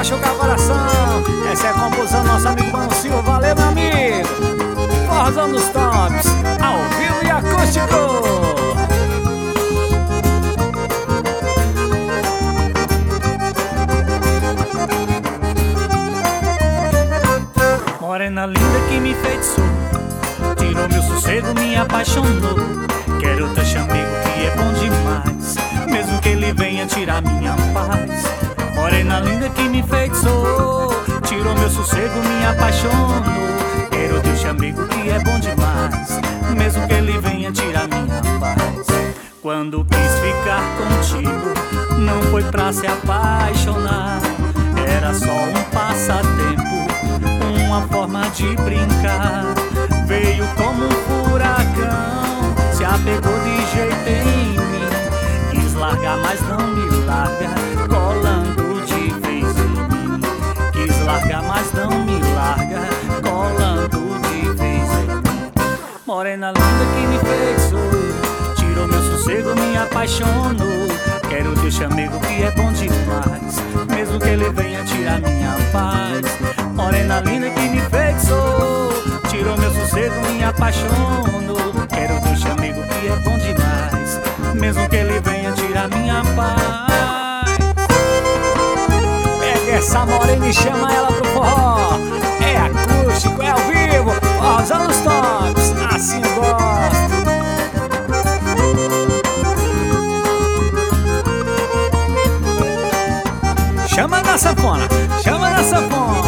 machucar o coração. Essa é a composição do nosso amigo Mano Silva. Valeu, meu amigo. Forrozão dos Tops, ao vivo e acústico. Morena linda que me enfeitiçou, tirou meu sossego, me apaixonou. Quero teu chamego que é bom demais, mesmo que ele venha tirar minha paz. Morena linda que me enfeitiçou, tirou meu sossego, me apaixonou. Quero teu chamego que é bom demais, mesmo que ele venha tirar minha paz. Quando quis ficar contigo, não foi pra se apaixonar, era só um passatempo, uma forma de brincar. Veio como um furacão, se apegou de jeito em mim. Quis largar, mas não me larga, colando de vez em mim. Quis largar, mas não me larga, colando de vez em mim. Morena linda que me enfeitiçou, tirou meu sossego, me apaixonou. Quero teu chamego que é bom demais, mesmo que ele venha tirar minha paz. Morena linda que me enfeitiçou, tirou meu sossego, me apaixonou. Quero teu chamego que é bom demais, mesmo que ele venha tirar minha paz. Pega essa morena e chama ela pro forró. É acústico, é ao vivo. Forrozão dos Tops, assim eu gosto. Chama na sanfona, chama na sanfona.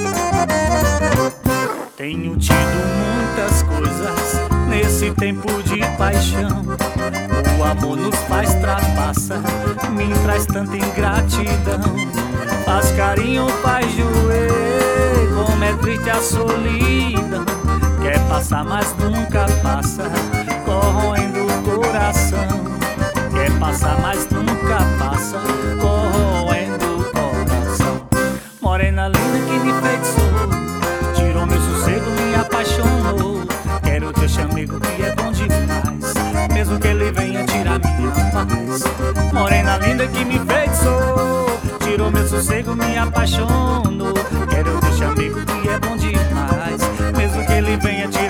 Tenho tido muitas coisas nesse tempo de paixão. O amor nos faz trapaça, me traz tanta ingratidão. Faz carinho, faz doer, como é triste a solidão. Quer passar, mas nunca passa, corroendo o coração. Quer passar, mas nunca passa, corroendo o coração. Morena linda que me enfeitiçou, tirou meu sossego, me apaixonou. Quero teu chamego que é bom demais, mesmo que ele venha tirar minha paz. Morena linda que me enfeitiçou, tirou meu sossego, me apaixonou. Quero teu chamego que é bom demais, mesmo que ele venha tirar